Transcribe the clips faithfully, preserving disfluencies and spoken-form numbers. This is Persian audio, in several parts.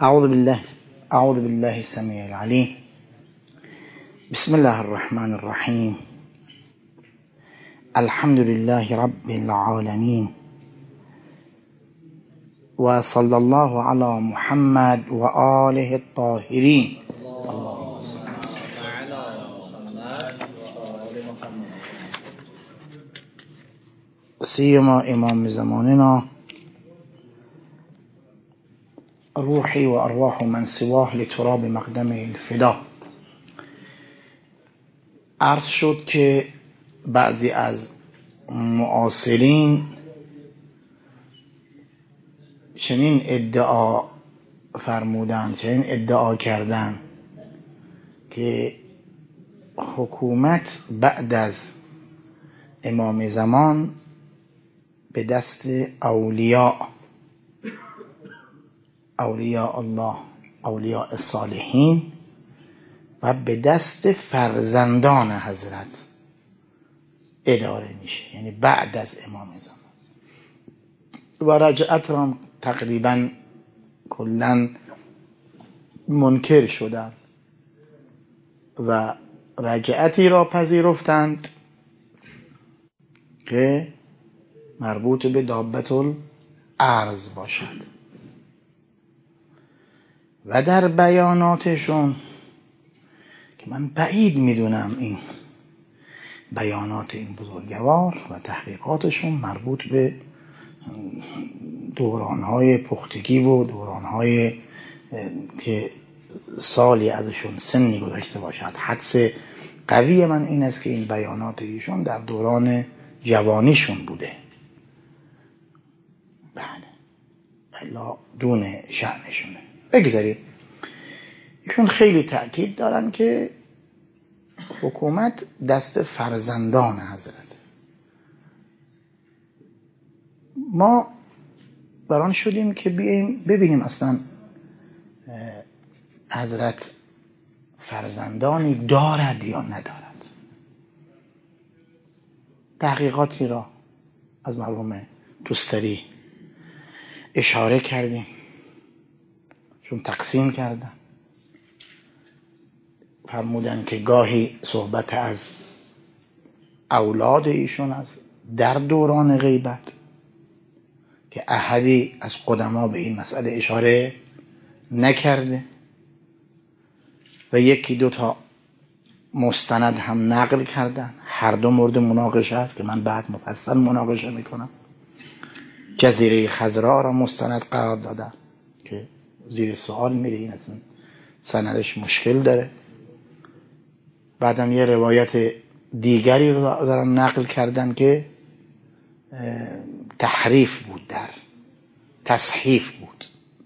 أعوذ بالله أعوذ بالله السميع العليم. بسم الله الرحمن الرحيم. الحمد لله رب العالمين، وصلى الله على محمد وآله الطاهرين. اللهم صل على محمد وآل محمد. سيما إمام زماننا روحي وأرواح من سواه لتراب مقدمه الفدا. عرض شد که بعضی از معاصرین چنین ادعا فرمودند، چنین ادعا کردند که حکومت بعد از امام زمان به دست اولیاء اولیاء الله، اولیاء الصالحین و به دست فرزندان حضرت اداره میشه، یعنی بعد از امام زمان. و رجعت را تقریبا کلا منکر شدند و رجعتی را پذیرفتند که مربوط به دابة الارض باشد و در بیاناتشون که من بعید میدونم این بیانات این بزرگوار و تحقیقاتشون مربوط به دورانهای پختگی و دورانهای که سالی ازشون سنی گذشته باشد. حدس قوی من این است که این بیانات ایشون در دوران جوانیشون بوده. بله، الا دون شأنشونه. بگذاریم. ایشون خیلی تأکید دارن که حکومت دست فرزندان حضرت. ما بران شدیم که بیاییم ببینیم اصلا حضرت فرزندانی دارد یا ندارد. تحقیقاتی را از مرحوم توستری اشاره کردیم، چون تقسیم کردن. فرمودن که گاهی صحبت از اولاد ایشون است در دوران غیبت که احدی از قدما به این مسئله اشاره نکرده و یکی دوتا مستند هم نقل کردن. هر دو مورد مناقشه است که من بعد مفصل مناقشه میکنم. جزیره خضرا را مستند قرار دادن که زیر سوال میره، این اصلا سندش مشکل داره. بعدم یه روایت دیگری رو دارن نقل کردن که تحریف بود، در تصحیف بود،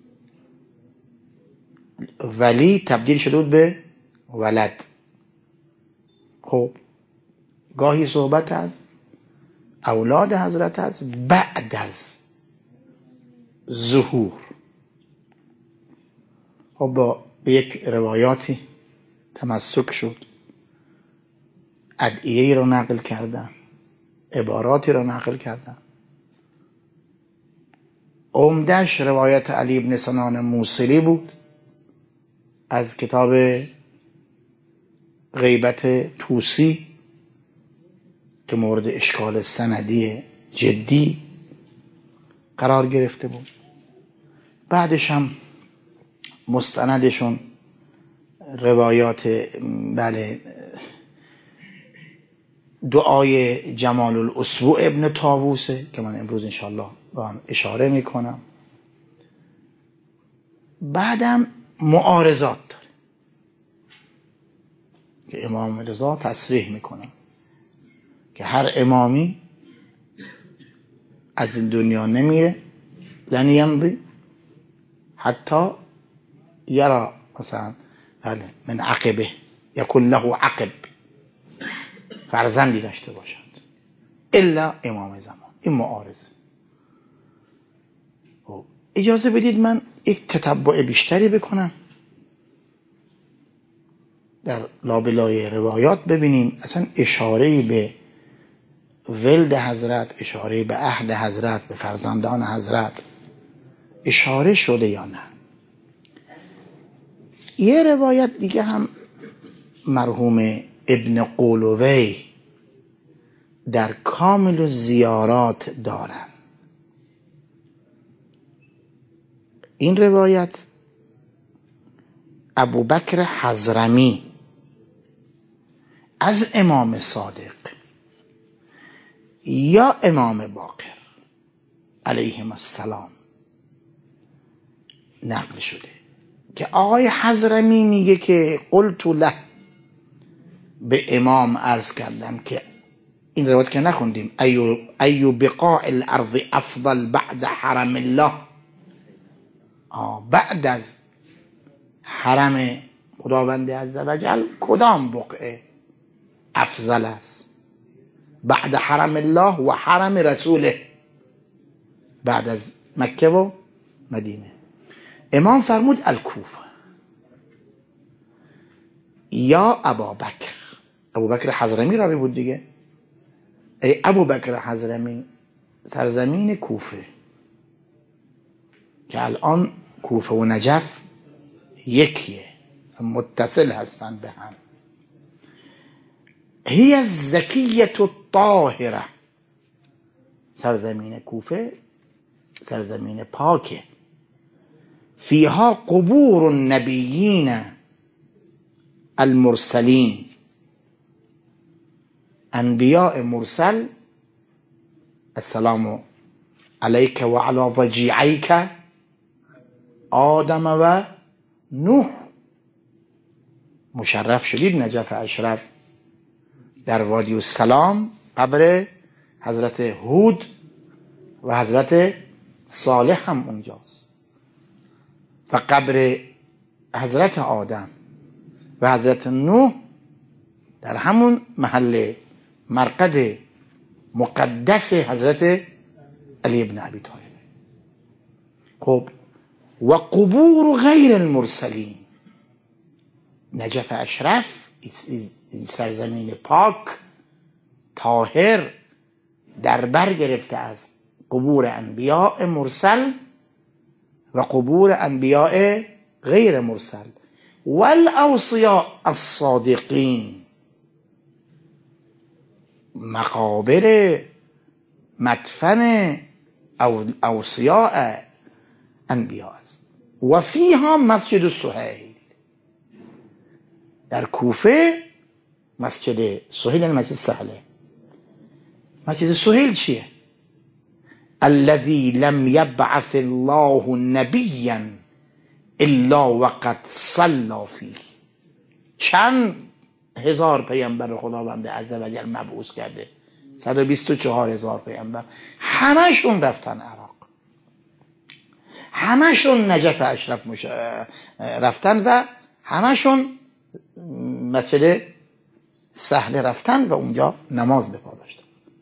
ولی تبدیل شده بود به ولد. خب گاهی صحبت از اولاد حضرت از بعد از ظهور. خب با به یک روایاتی تمسک شد، ادعیه‌ای را نقل کردن، عباراتی را نقل کردن. عمده‌اش روایت علی بن سنان موصلی بود از کتاب غیبت طوسی که مورد اشکال سندی جدی قرار گرفته بود. بعدش هم مستندشون روایات بله دعای جمال الاسبوع ابن طاووسه که من امروز انشاءالله با هم اشاره میکنم. بعدم معارضات داره که امام رضا تصریح میکنه که هر امامی از این دنیا نمیره، لن یمضی حتی یرا مثلا بله من عقبه یکن له عقب، فرزندی داشته باشد الا امام زمان. این معارضه. اجازه بدید من یک تتبع بیشتری بکنم در لابلای روایات، ببینیم اصلا اشاره‌ای به ولد حضرت، اشاره به عهد حضرت، به فرزندان حضرت اشاره شده یا نه. یه روایت دیگه هم مرحوم ابن قولوی در کامل الزیارات دارن. این روایت ابوبکر حضرمی از امام صادق یا امام باقر علیهم السلام نقل شده که آقای حضرمی میگه که قلت له، به امام عرض کردم که این روایت که نخوندیم، ایو, ایو بقاع الارض افضل بعد حرم الله، بعد از حرم خداوند عزوجل کدام بقعه افضل است؟ بعد حرم الله و حرم رسوله، بعد از مکه و مدینه. امام فرمود الکوفه. یا ابابکر، ابوبکر حضرمی راوی بود دیگه، ای ابوبکر حضرمی، سرزمین کوفه که الان کوفه و نجف یکیه، متصل هستن به هم. هی الزکیة الطاهره، سرزمین کوفه سرزمین پاکه. فیها قبور النبیین المرسلین، انبیاء مرسل السلام علیک و علی ضجیعیک آدم و نوح. مشرف شدید نجف اشرف، در وادی السلام قبر حضرت هود و حضرت صالح هم اونجاست و قبر حضرت آدم و حضرت نوح در همون محل مرقد مقدس حضرت علی ابن ابی طالب. خب و قبور غیر المرسلین، نجف اشرف این سرزمین پاک طاهر در بر گرفته از قبور انبیاء مرسل و قبور انبیاء غیر مرسل والاوصیاء الصادقین، مقابر مدفن اوصیاء انبیاء است. و فیها مسجد سهیل، در کوفه مسجد سهیل، یعنی مسجد سهله. مسجد سهیل چیه؟ الذي لم يبعث الله نبيا الا وقد صلى فيه. چند هزار پیامبر خداوند عزوجل مبعوث کرده؟ صد و بیست و چهار هزار پیامبر، همشون رفتن عراق، همشون نجف اشرف مش... رفتن و همشون مسجد سهل رفتن و اونجا نماز به پا داشتن.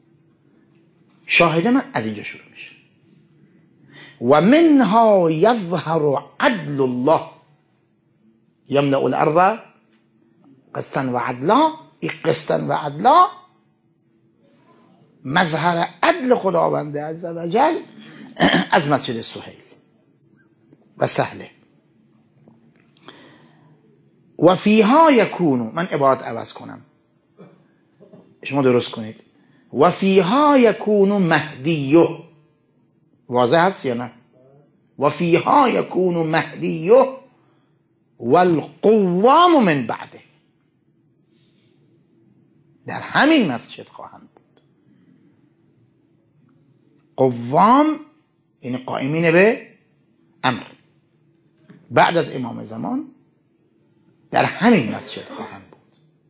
شاهد من از اینجا شروع میشه. و منها یظهر عدل الله یملأ الارض قسطا و عدلا. این قسطا و عدلا مظهر عدل خداوند عزوجل از مسجد سهیل و سهله. و فیها یکونو، من عبارت عوض کنم شما درست کنید، و فیها یکونو مهدیو، واضح هست یا نه؟ و فیها یکونو مهدیو والقوام من بعده، در همین مسجد خواهند بود. قوام یعنی قائمین به امر، بعد از امام زمان در همین مسجد خواهند بود.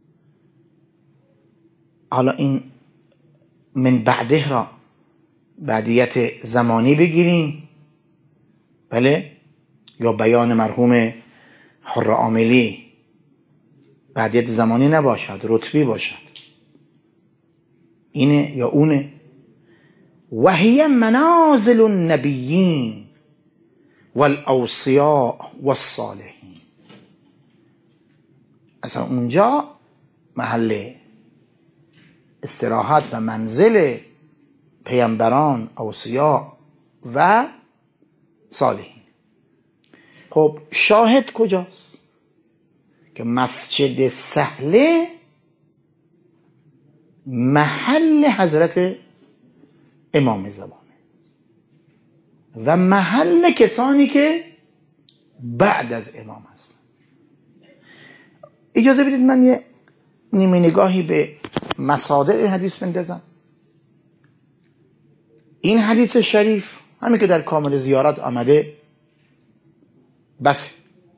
حالا این من بعده را بعدیت زمانی بگیریم، بله، یا بیان مرحوم حر عاملی بعدیت زمانی نباشد، رتبی باشد، اینه یا اونه. و هی منازل النبیین والاوصیاء والصالحین، اصلا اونجا محل استراحت و منزل پیامبران، اوصیا و صالحین. خب شاهد کجاست؟ که مسجد سهله محل حضرت امام زمانه و محل کسانی که بعد از امام هستن. اجازه بدید من یه نیمه نگاهی به مصادر این حدیث بندازم. این حدیث شریف همین که در کامل زیارت آمده بس،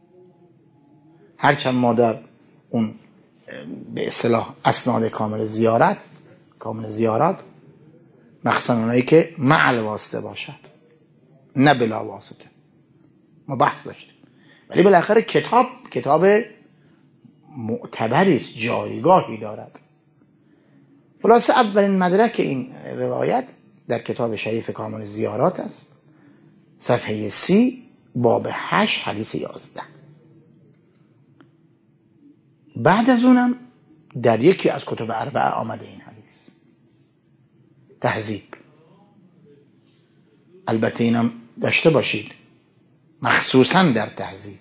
هرچند ما در اون به اصطلاح اسناد کامل زیارت کامل زیارت مخصوصا اونایی که مع الواسطه باشد نه بلا واسطه ما بحث داشتیم، ولی بالاخره کتاب کتاب معتبری است، جایگاهی دارد. خلاصه اولین مدرک این روایت در کتاب شریف کامل زیارات است، صفحه سی باب هشت حدیث یازده. بعد از اونم در یکی از کتب اربعه آمده این حدیث تهذیب. البته اینم داشته باشید مخصوصا در تهذیب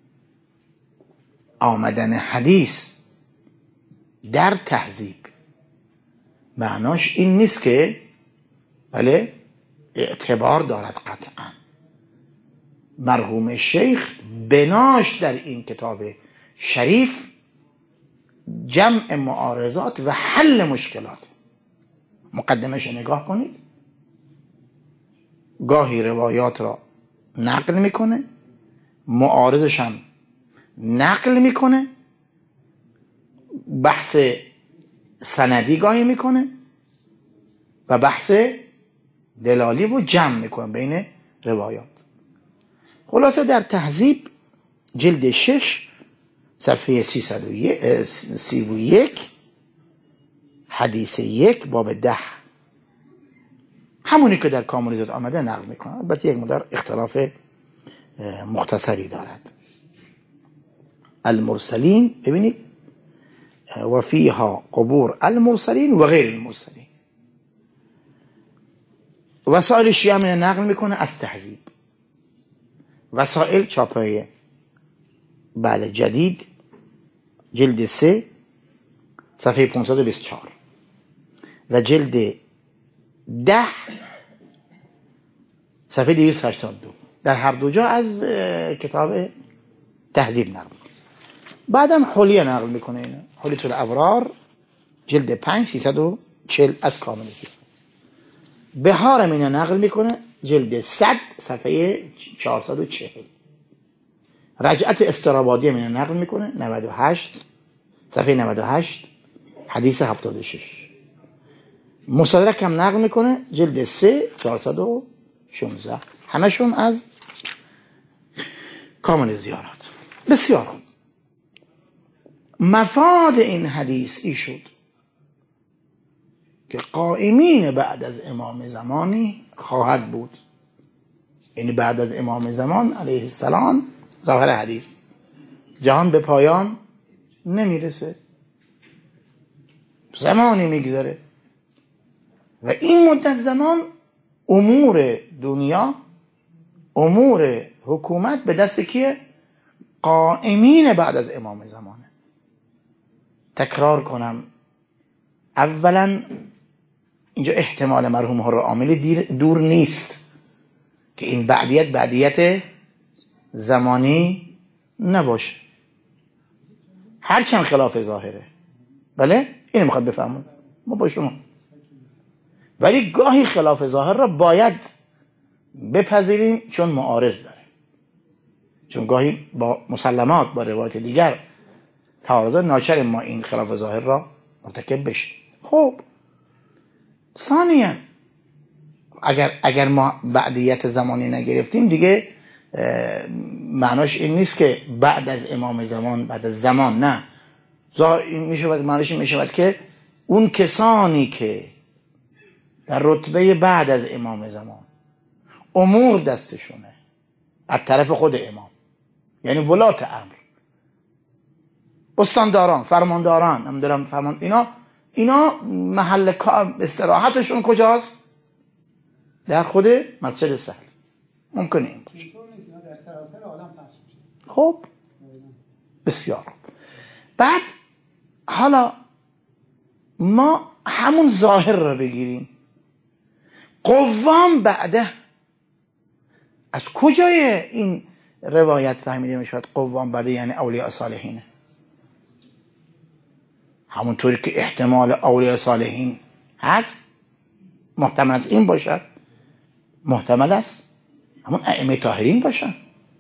آمدن حدیث در تهذیب معناش این نیست که بله اعتبار دارد. قطعا مرحوم شیخ بناش در این کتاب شریف جمع معارضات و حل مشکلات. مقدمش نگاه کنید، گاهی روایات را نقل میکنه، معارضش هم نقل میکنه، بحث سندی گاهی میکنه و بحث دلالی رو جمع میکنه بین روایات. خلاصه در تهذیب جلد شش صفحه سیصد و سی و یک حدیث یک باب ده همونی که در کامل زیارت آمده نقل میکنه. البته یک مقدار اختلاف مختصری دارد. المرسلین ببینید و فیها قبور المرسلین و غیر المرسلین. وسائل شیعه من نقل میکنه از تهذیب. وسائل چاپای بله جدید جلد سه صفحه پانصد و بیست و چهار و جلد ده صفحه دویست و هشتاد و دو در هر دو جا از کتاب تهذیب نقل میکنه. بعدم حلیه نقل میکنه. اینه حلیه الابرار جلد پنج سیصد و چهل از کامل زیارت. بهار اینه نقل میکنه جلد صد صفحه چهارصد و چهل. رجعت استرابادی اینه نقل میکنه نود و هشت صفحه نود و هشت حدیث هفتاد و شش. مصدرک هم نقل میکنه جلد سه چهارصد و شانزده. همشون از کامل زیارات. بسیار خوب. مفاد این حدیث ای شد که قائمین بعد از امام زمانی خواهد بود. یعنی بعد از امام زمان علیه السلام ظاهر حدیث جهان به پایان نمیرسه، زمانی میگذره و این مدت زمان امور دنیا امور حکومت به دست کیه؟ قائمین بعد از امام زمانه. تکرار کنم، اولا اینجا احتمال مرحوم هر عاملی دور نیست که این بعدیت بعدیت زمانی نباشه، هرچند خلاف ظاهره. بله اینو میخواد بفهمون ما با شما، ولی گاهی خلاف ظاهر را باید بپذیریم چون معارض داره، چون گاهی با مسلمات با روایت دیگر تعارض ناچار ما این خلاف ظاهر را مرتکب بشیم. خب ثانیاً اگر اگر ما بعدیت زمانی نگرفتیم دیگه معناش این نیست که بعد از امام زمان بعد از زمان، نه، این میشه معناش این میشه که اون کسانی که در رتبه بعد از امام زمان امور دستشونه از طرف خود امام، یعنی ولات امر، استانداران، فرمانداران، نمیدونم فرمان، اینا اینا محل استراحتشون کجاست؟ در خود مسجد سهل. ممکنه این باشه. خب بسیار خوب. بعد حالا ما همون ظاهر را بگیریم، قوام بعده از کجای این روایت فهمیده می شود قوام بعده یعنی اولیاء صالحینه؟ همونطوری که احتمال اولیاء صالحین هست، محتمل است این باشد، محتمل است همون ائمه طاهرین باشن.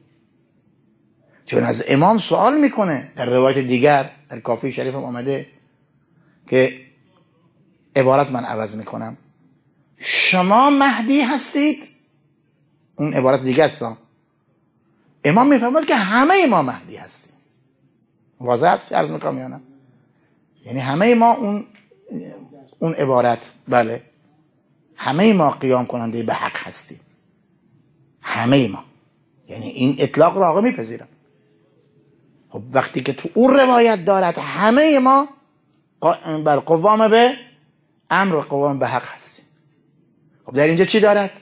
چون از امام سوال میکنه در روایت دیگر در کافی شریف هم آمده که عبارت من عوض میکنم، شما مهدی هستید؟ اون عبارت دیگه است. امام میفهمد که همه ما مهدی هستیم. واضح است عرض میکنم یا نه؟ یعنی همه ما اون اون عبارت، بله، همه ما قیام کننده به حق هستیم، همه ما، یعنی این اطلاق را آقا میپذیرم. خب وقتی که تو اون روایت دارد همه ما بر قوام به امر و قوام به حق هستیم، خب در اینجا چی دارد؟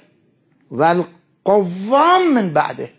والقوام من بعده،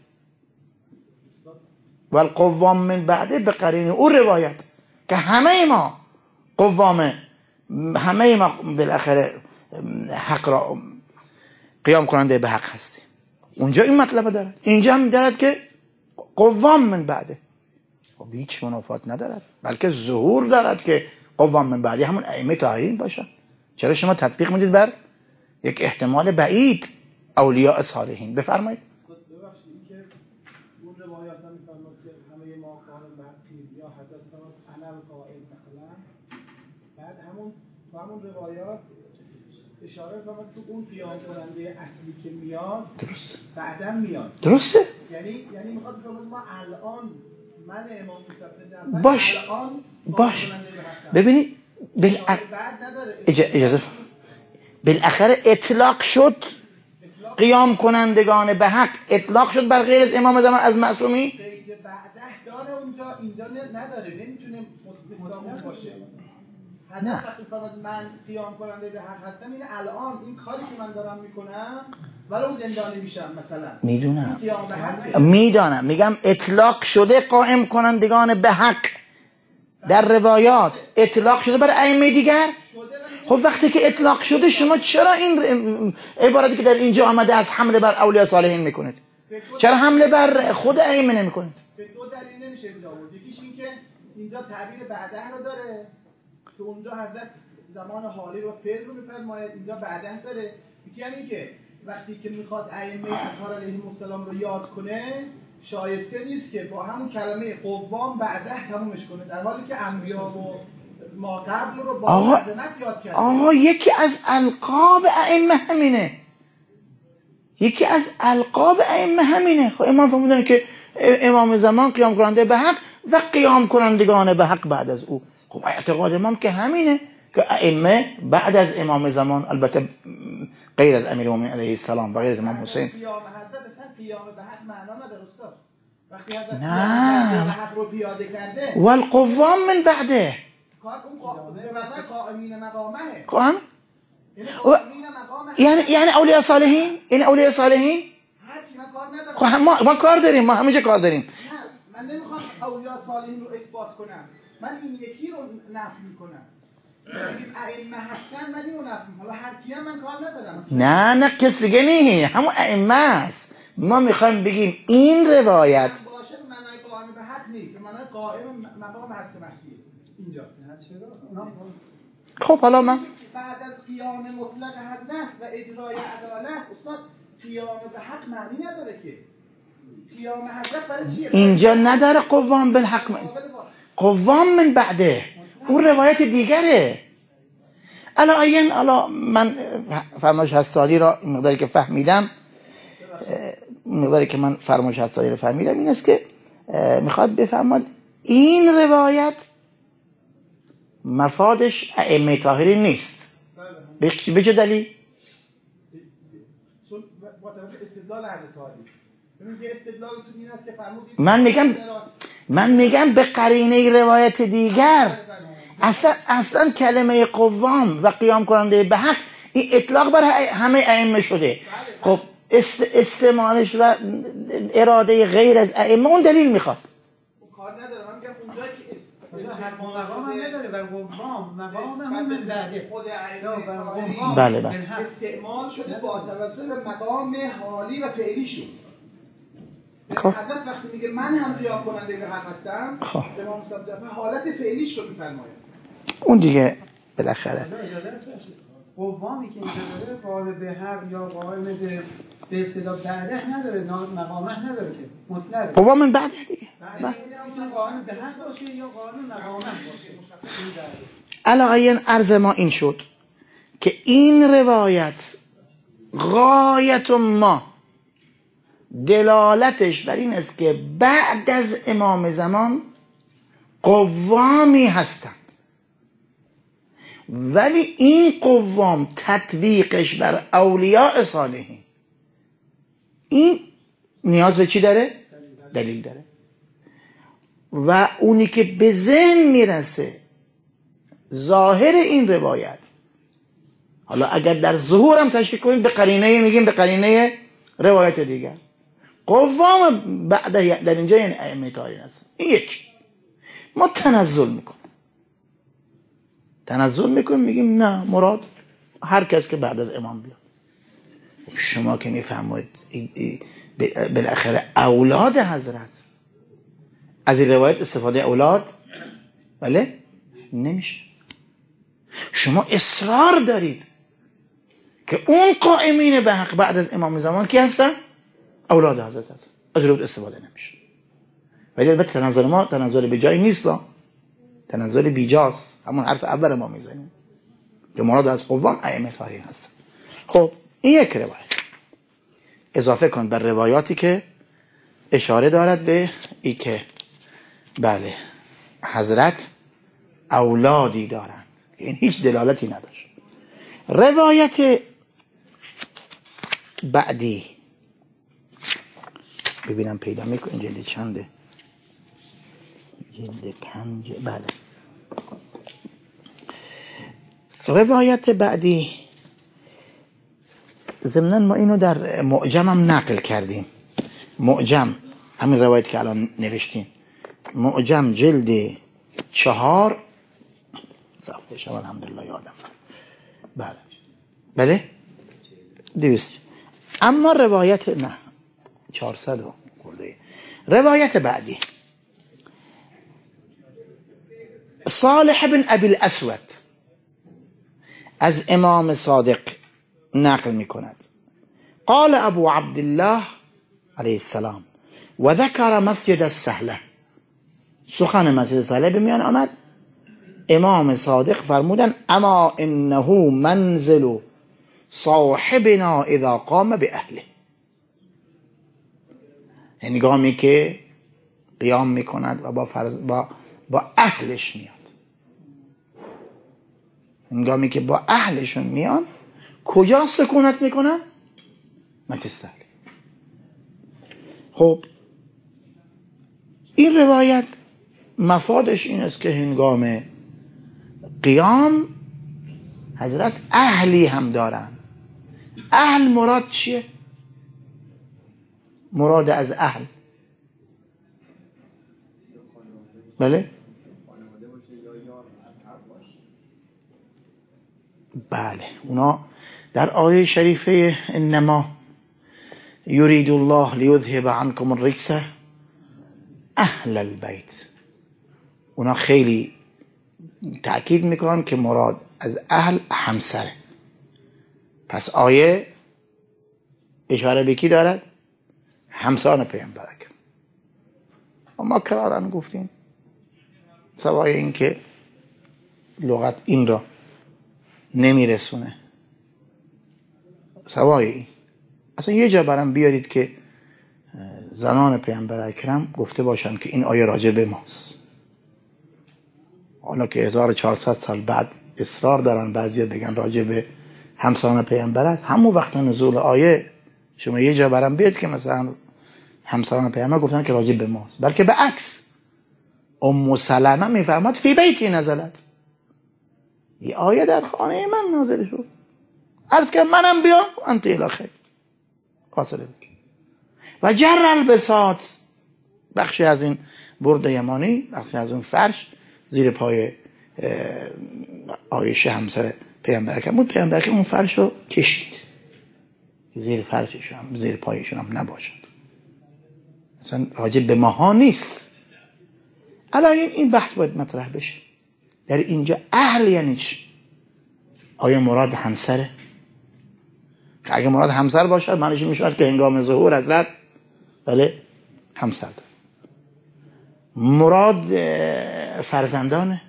والقوام من بعده به قرینه اون روایت که همه ما قوام، همه ما بالاخره حق را قیام کننده به حق هستیم. اونجا این مطلب دارد، اینجا هم دارد که قوام من بعده. خب هیچ منافات ندارد، بلکه ظهور دارد که قوام من بعده همون ائمه طاهرین باشن. چرا شما تطبیق میدید بر یک احتمال بعید اولیاء صالحین؟ بفرمایید. ببخشید این که اون روایات هم میفرماد که همه ما قائم به حقیم یا حضرت فرمود انا القائم مثلا، بعد همون با همون روایات اشاره فرمود تو اون قیام کننده اصلی که میاد درست بعداً میاد. درسته؟ یعنی یعنی میخواد بگه ما الان من امام موسی جعفر باش الان باش ببینید بل... اج... اجازه بالاخره اطلاق شد قیام کنندگان به حق، اطلاق شد بر غیر از امام زمان از معصومی. بعده داره اونجا، اینجا نداره، نمیتونه مستقیم باشه. نه وقتی فرمود من قیام کننده به حق هستم، این الان این کاری که من دارم میکنم ولو زندانی میشم مثلا، میدونم میدانم میگم اطلاق شده قائم کنندگان به حق در روایات، اطلاق شده بر ائمه دیگر. خب وقتی که اطلاق شده شما چرا این عبارتی که در اینجا آمده از حمله بر اولیاء صالحین میکنید؟ چرا حمله بر خود ائمه نمیکنید؟ به دو دلیل نمیشه اینجا بود. یکیش این که اینجا تعبیر بعده رو داره، تو اونجا حضرت زمان حالی رو فعل رو میفرماید، اینجا بعده داره. یکی هم این که وقتی که میخواد ائمه اطهار علیهم السلام رو یاد کنه، شایسته نیست که با همون کلمه قوام بعده تمومش کنه، در حالی که انبیا و ما قبل رو با عظمت یاد کرده. آقا یکی از القاب ائمه همینه، یکی از القاب ائمه همینه. خب امام فرمودن که امام زمان قیام کننده به حق و قیام کنندگان به حق بعد از او. خب اعتقاد امام که همینه که ائمه بعد از امام زمان، البته غیر از امیرالمومنین علیه السلام و غیر از امام حسین. قیام حضرت اصلا قیام به حق معنا نداره استاد. وقتی حضرت نه به حق رو پیاده کرده والقوام من بعده، کار اون به معنی قائمین مقامه. قائم یعنی یعنی اولیاء صالحین، این اولیاء صالحین خب ما ما کار داریم، ما همینجا کار داریم. نه من نمیخوام اولیاء صالحین رو اثبات کنم، من این یکی رو نفی میکنم. بگیم ائمه هستن من اینو نفی میکنم، هر کیم من کار ندارم. نه نه کسی دیگه نه، همون ائمه است. ما میخوایم بگیم این روایت باشه به معنای قائم به حق نیست، به معنای قائم مقام هست مخفی اینجا. نه چرا؟ خب حالا من بعد از قیام مطلق حضرت و اجرای عدالت استاد قیام به حق معنی نداره که. قیام حضرت برای چیه؟ اینجا نداره قوام بالحق من. قوام من بعده اون روایت دیگره. الا این الا من فرمایش هستالی را این مقداری که فهمیدم، مقداری که من فرمایش هستالی را فهمیدم این است که میخواد بفهمد این روایت مفادش ائمه طاهرین نیست. به چه دلیل؟ چون با طرف استدلال حضرت علی. ببین یه استدلال تو این است که فرمودید من میگم من میگم به قرینه روایت دیگر اصلا اصلا کلمه قوام و قیام کننده به حق این اطلاق بر همه ائمه شده. خب است استعمالش و اراده غیر از ائمه اون دلیل میخواد. کار نداره. من میگم اونجایی که حق و مقام هم نداره و قوام مقام هم من بعده خود بله بله استعمال شده با توجه به مقام حالی و فعلی شد. خب حضرت وقتی میگه من هم قیام کننده به حق هستم، خب امام صادق حالت فعلیش رو میفرماید. اون دیگه بالاخره قوامی که اینجا داره قائم به حق یا قائم به به اصطلاح بعده نداره، مقامه نداره که مطلقه. قوام بعده دیگه میتونه قائم به حق باشه یا قائم مقامه باشه. علاقه عرض ما این شد که این روایت غایت ما دلالتش بر این است که بعد از امام زمان قوامی هستند، ولی این قوام تطبیقش بر اولیاء صالحین این نیاز به چی داره؟ دلیل داره. و اونی که به ذهن میرسه ظاهر این روایت، حالا اگر در ظهور هم تشکیل کنید به قرینه، میگیم به قرینه روایت دیگر، قوام بعد در اینجا یعنی ائمه تاریخ هستن. این یک ما تنزل میکنیم تنزل میکنیم میگیم نه مراد هر کس که بعد از امام بیاد. شما که میفهمید بالاخره اولاد حضرت از این روایت استفاده اولاد بله نمیشه. شما اصرار دارید که اون قائمین به حق بعد از امام زمان کی هستن؟ اولاد حضرت هستن. از روایت استفاده نمیشه. ولی البته تنزل ما تنزل به جای نیست، تنزل بیجاست. همون حرف اول ما میزنیم که مراد از قوام ائمه تاریخ هستن. خب این یک روایت. اضافه کن بر روایاتی که اشاره دارد به ای که بله حضرت اولادی دارند که این هیچ دلالتی نداشت. روایت بعدی ببینم پیدا میکنم جلد چنده، جلد پنج. بله روایت بعدی ضمناً ما اینو در معجم هم نقل کردیم. معجم همین روایت که الان نوشتیم، معجم جلد چهار صفحه شما الحمدلله یادم. بله بله دویست. اما روایت نه چهارصد خورده. روایت بعدی صالح بن ابی الاسود از امام صادق نقل می کند. قال ابو عبدالله علیه السلام و ذکر مسجد السهله. سخن مسجد سهله به میان آمد. امام صادق فرمودن اما انه منزل صاحبنا اذا قام به اهله. هنگامی که قیام میکند و با, فرض با, با اهلش میاد، هنگامی که با اهلشون میان کجا سکونت میکنن؟ مسجد سهله. خب این روایت مفادش این است که هنگام قیام حضرت اهلی هم دارن. اهل مراد چیه؟ مراد از اهل بله بله اونا در آیه شریفه انما یرید الله لیذهب عنکم الرجس اهل البیت، اونا خیلی تأکید میکنن که مراد از اهل همسره. پس آیه اشاره به کی دارد؟ همسان پیامبر اکرم. و ما کرارن گفتیم سوای این که لغت این را نمیرسونه، سوای این اصلا یه جا برام بیارید که زنان پیامبر اکرم گفته باشن که این آیه راجع به ماست. حالا که هزار و چهارصد سال بعد اصرار دارن بعضیا بگن راجع به همسان پیامبر است، همون وقت نزول آیه شما یه جا برام بیاد که مثلا همسان پیامبر گفتن که راجع به ماست، بلکه به عکس ام سلمه میفرماد فی بیتی نزلت، این آیه در خانه من نازل شد. عرض که منم بیام انت الاخر فاصله بگیر و جر البساط، بخشی از این برد یمانی، بخشی از اون فرش زیر پای عایشه همسر پیامبر اکرم بود، پیامبر اکرم اون فرش رو کشید زیر فرششون هم زیر پایشون هم نباشد. مثلا راجع به ماها نیست. الان این بحث باید مطرح بشه در اینجا. اهل یعنی چی؟ آیا مراد همسره؟ که اگه مراد همسر باشد معنیش میشود که هنگام ظهور حضرت بله همسر داره. مراد فرزندانه؟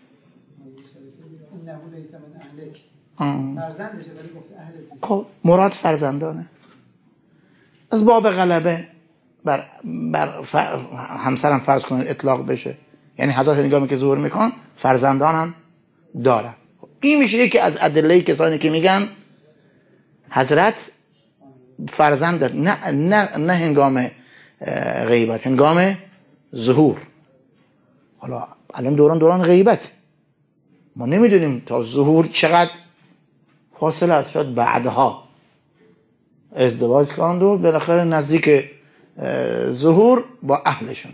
فرزندشه ولی گفت اهل. خب مراد فرزندانه. از باب غلبه بر, بر ف... همسرم فرض کنید اطلاق بشه، یعنی حضرت نگاهی که ظهور میکن فرزندان هم دارن. این میشه یکی از ادله کسانی که میگن حضرت فرزند داد، نه نه نه هنگام غیبت، هنگام ظهور. حالا الان دوران دوران غیبت، ما نمیدونیم تا ظهور چقدر فاصله شد، بعدها ازدواج کردند و بالاخره نزدیک ظهور با اهلشون.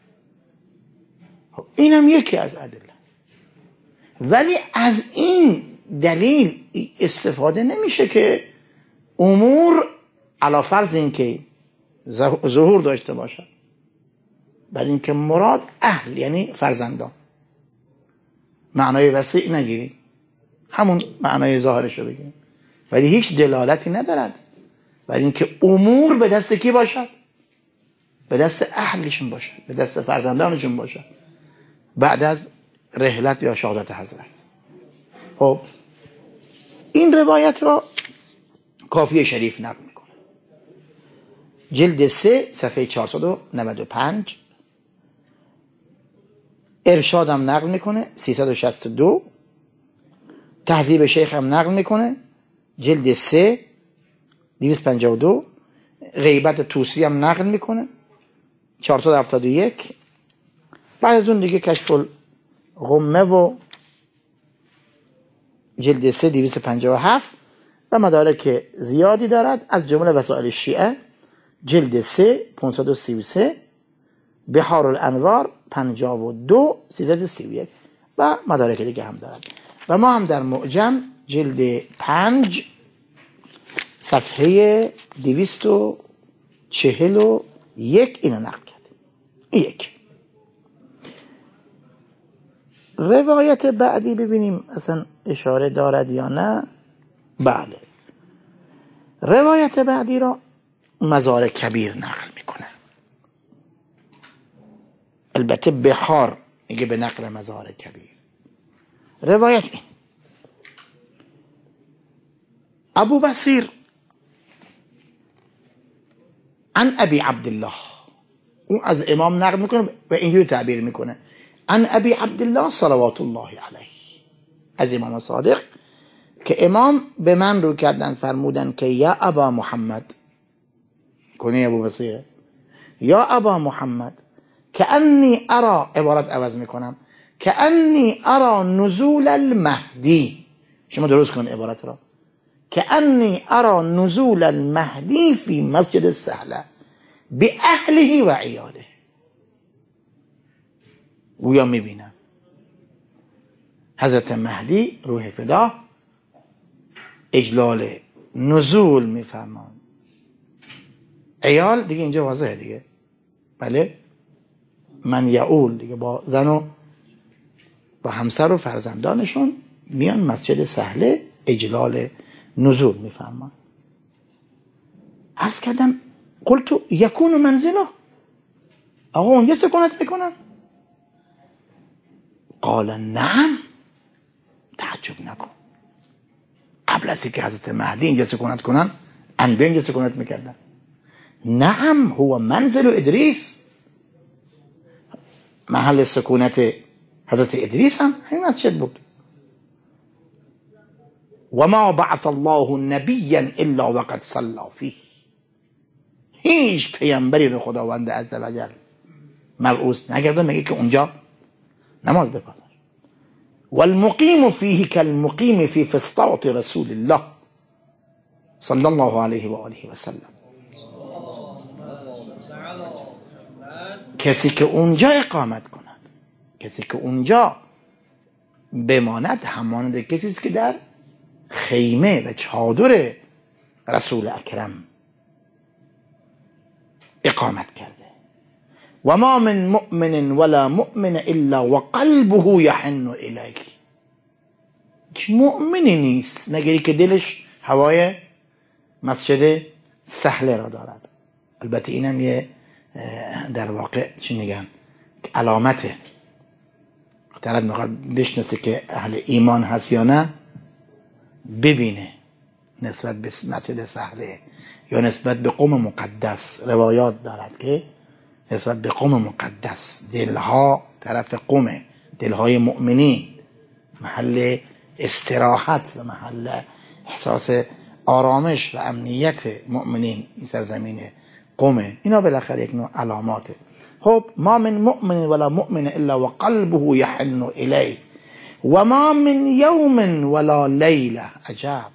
خب اینم یکی از ادله است. ولی از این دلیل استفاده نمیشه که امور علی فرض این که ظهور داشته باشد، بل اینکه مراد اهل یعنی فرزندان. معنای وسیع نگیریم، همون معنای ظاهرش رو بگیریم، ولی هیچ دلالتی ندارد بل اینکه امور به دست کی باشد؟ به دست اهلشون باشد، به دست فرزندانشون باشد بعد از رحلت یا شهادت حضرت. خب این روایت را کافی شریف نقل میکنه، جلد سه صفحه چهارصد و نود و پنج. ارشادم نقل میکنه سیصد و شصت و دو. تهذیب شیخ هم نقل میکنه جلد سه دویست و پنجاه و دو. غیبت طوسی هم نقل میکنه چهارصد و هفتاد و یک. بعد از اون دیگه کشف الغمه و جلد سه دویست و پنجاه و هفت و مدارک زیادی دارد، از جمله وسائل شیعه جلد سه پانصد و سی و سه، بحار الانوار پنجاه و دو سیصد و سی و یک و مدارک دیگه هم دارد. و ما هم در معجم جلد پنج صفحه دویست و چهل و یک اینو نقل کردیم. یک روایت بعدی ببینیم اصلا اشاره دارد یا نه. بله، روایت بعدی را مزار کبیر نقل میکنه. البته بحار میگه به نقل مزار کبیر. روایت این ابو بصیر عن ابی عبدالله، اون از امام نقل میکنه و اینجوری تعبیر میکنه عن ابی عبدالله صلوات الله علیه، از امام صادق که امام به من رو کردن فرمودن که یا ابا محمد، کنی ابو بصیر، یا ابا محمد که انی ارا، عبارت عوض میکنم، که انی ارا نزول المهدی. شما درست کن عبارت را، که انی ارا نزول المهدی فی مسجد السهله به اهله و عیاله. گویا میبینم حضرت مهدی روح فدا اجلال نزول میفرمان. عیال دیگه اینجا واضحه دیگه، بله، من یعول دیگه با زن و با همسر و فرزندانشون میان مسجد سهله اجلال نزول میفرمان. عرض کردم قلتو یکون منزله، آقا اونجا سکونت میکنن؟ قال نعم، تعجب نکن، قبل از اینکه حضرت مهدی اینجا سکونت کنن انبیا اینجا سکونت میکردن. نعم هو منزل ادریس، محل سکونت حضرت ادریس هم همین مسجد بود. و ما بعث الله نبیا الا وقد صلى فيه، هیچ پیامبری رو خداوند عزوجل مبعوث نگرده میگه که اونجا نماز بخونه. والمقیم فيه كالمقیم في فسطاط رسول الله صلی الله علیه و آله و سلم. کسی که اونجا اقامت کند کسی که اونجا بماند همانند کسی است که در خیمه و چادر رسول اکرم اقامت کرده. و ما من مؤمن ولا مؤمن الا وقلبه یحن الیه. هیچ مؤمنی نیست مگر که دلش هوای مسجد سهله را دارد. البته اینم یه در واقع چی میگن علامته، طرف میخواد بشناسه که اهل ایمان هست یا نه ببینه نسبت به مسجد سهله یا نسبت به قوم مقدس. روایات دارد که نسبت به قوم مقدس دلها طرف قوم، دلهای مؤمنین محل استراحت و محل احساس آرامش و امنیت مؤمنین این سرزمین قومه. اینا بالاخره یک نوع علاماته. خب ما من مؤمن ولا مؤمن الا وقلبه یحن الیه و ما من یوم ولا لیله. عجب،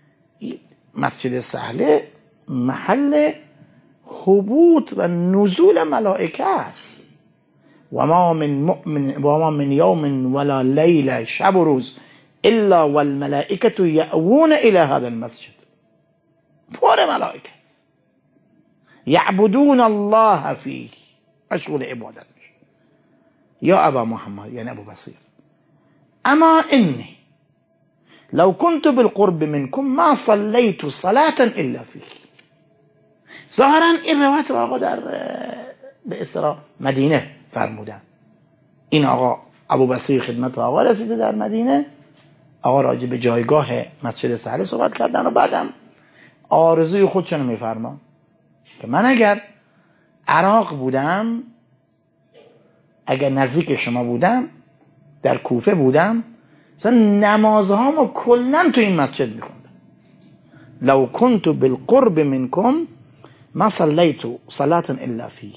مسجد سهله محل هبوط و نزول ملائکه است. و ما من مؤمن و ما من یوم ولا لیله، شب و روز، الا والملائکه یأوون الی هذا المسجد. پر ملائکه است، یعبدون الله فیه، مشغول عبادت میشه. یا ابا محمد یعنی ابو بصیر، اما انی لو كنت بالقرب منكم ما صليت صلاة الا فيه. ظاهرا این روایت رو آقا در به اصطلاح مدینه فرمودن. این آقا ابو بصیر خدمت آقا رسیده در مدینه، آقا راجع به جایگاه مسجد سهله صحبت کردن و بعدم آرزوی خودشون میفرما که من اگر عراق بودم، اگر نزدیک شما بودم، در کوفه بودم، مثلا نمازهامو کلن تو این مسجد میخوندم. لو كنت بالقرب منكم ما صلیت صلاة الا فیه.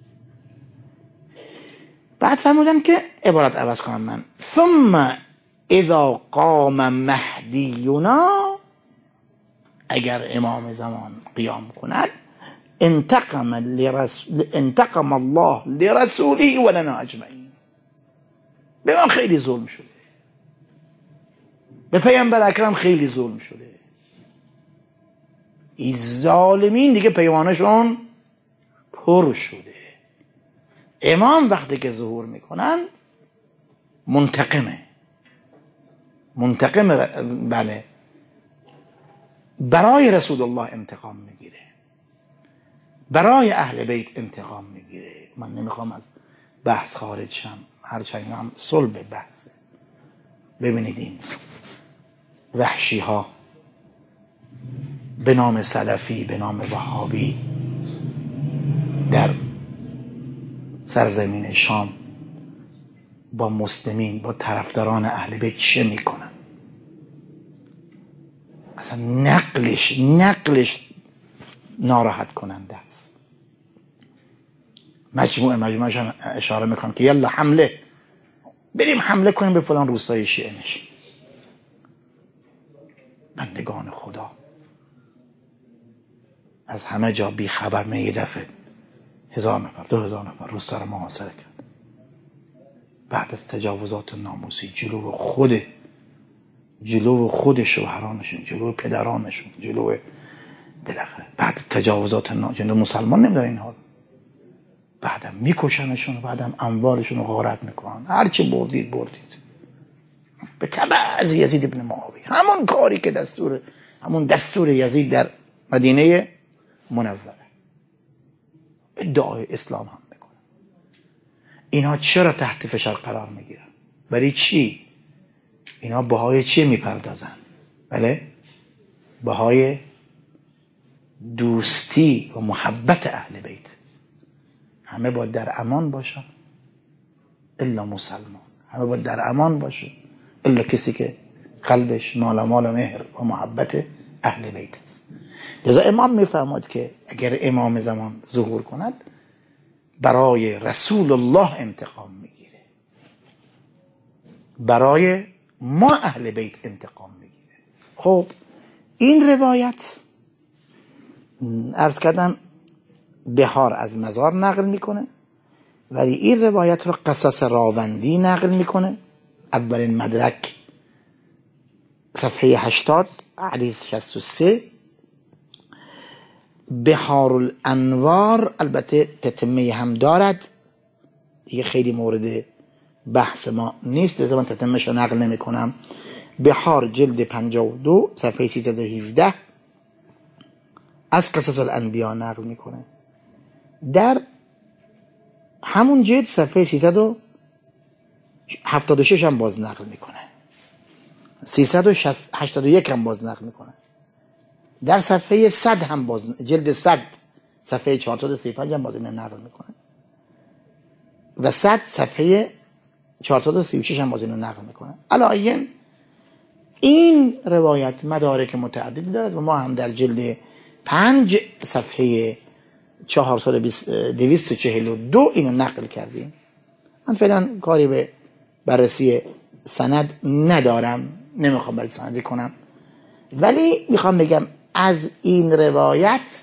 بعد فرمودن که عبارت عوض کنم من، ثم اذا قام مهدینا، اگر امام زمان قیام کند، انتقم لرسول انتقم الله لرسوله ولنا اجمعین. به من خیلی ظلم شده، به پیامبر اکرم خیلی ظلم شده. این ظالمین دیگه پیمانشون پر شده. امام وقتی که ظهور میکنن منتقمه، منتقمه، بله، برای رسول الله انتقام میگیره، برای اهل بیت انتقام میگیره. من نمیخوام از بحث خارج شم، هرچند هم صلب بحثه. ببینید این وحشی ها به نام سلفی، به نام وهابی در سرزمین شام با مسلمین، با طرفداران اهل بیت چه میکنن؟ اصلا نقلش نقلش ناراحت کننده است. مجموعه مجموعه اشاره میکنم که یلا حمله، بریم حمله کنیم به فلان روستای شیعه نشین. بندگان خدا از همه جا بی خبر می یه دفعه هزار نفر دو هزار نفر روستا رو محاصره کرد. بعد از تجاوزات ناموسی جلو خود جلو خود شوهرانشون، جلو پدرانشون، جلو بالاخره بعد تجاوزات ناموسی مسلمان نمیداره این حال، بعدم میکشنشون و بعدم اموالشون رو غارت میکنن. هرچی بردید بردید. به تبع از یزید ابن معاویه، همون کاری که دستور همون دستور یزید در مدینه منوره ادعای اسلام هم میکنه. اینا چرا تحت فشار قرار میگیرن؟ برای چی؟ اینا بهای چی میپردازن؟ بله، بهای دوستی و محبت اهل بیت. همه باید در امان باشن الا مسلمان، همه باید در امان باشه الا کسی که قلبش مالامال و مهر و محبت اهل بیت است. لذا امام میفرماد که اگر امام زمان ظهور کند برای رسول الله انتقام میگیره، برای ما اهل بیت انتقام میگیره. خب این روایت عرض کردن بهار از مزار نقل میکنه ولی این روایت رو قصص راوندی نقل میکنه. اولین مدرک صفحه هشتاد حدیث شصت و سه. بحار الانوار البته تتمه هم دارد، دیگه خیلی مورد بحث ما نیست، لذا من تتمهش رو نقل نمی کنم. بحار جلد پنجاه و دو صفحه سیصد و هفده از قصص الانبیا نقل میکنه. در همون جلد صفحه سیصد و هفتاد و شش هم باز نقل میکنه، سیصد و هشتاد و یک هم باز نقل میکنه. در صفحه صد هم باز، جلد صد صفحه چهارصد و سی و پنج هم باز اینو نقل میکنه و صد صفحه چهارصد و سی و شش هم باز اینو نقل میکنه. علاوه این روایت مدارک متعددی دارد و ما هم در جلد پنج صفحه چهارصد و دویست و چهل و دو اینو نقل کردیم. من فعلا کاری به بررسی سند ندارم، نمیخوام بررسی سندی کنم، ولی میخوام بگم از این روایت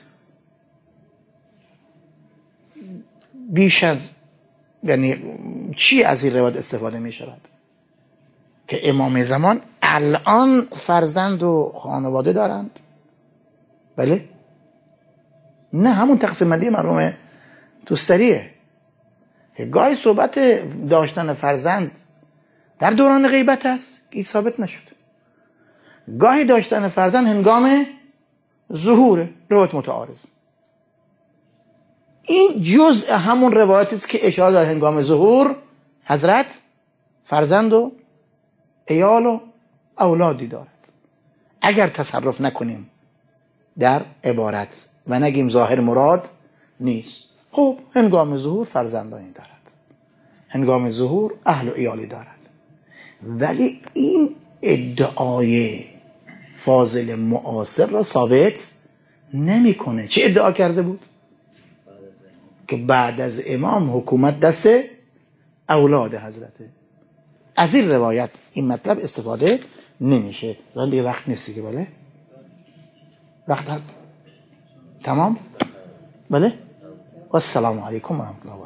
بیش از، یعنی چی از این روایت استفاده میشود؟ که امام زمان الان فرزند و خانواده دارند، بله؟ نه، همون تقسیم بندی مرحوم توستریه که گاهی صحبت داشتن فرزند در دوران غیبت است، این ثابت نشد. گاهی داشتن فرزند هنگام ظهور، روایت متعارض. این جزء همون روایتی است که اشاره داره هنگام ظهور حضرت فرزند و عیال و اولادی دارد. اگر تصرف نکنیم در عبارت و نگیم ظاهر مراد نیست، خب هنگام ظهور فرزندانی دارد، هنگام ظهور اهل و عیالی دارد. ولی این ادعای فاضل معاصر را ثابت نمیکنه. چه ادعا کرده بود؟ که بعد از امام حکومت دست اولاد حضرته. از این روایت این مطلب استفاده نمیشه. ولی دیگه وقت نیستی که بله؟ وقت هست؟ تمام؟ بله؟ و السلام علیکم و رحمت الله.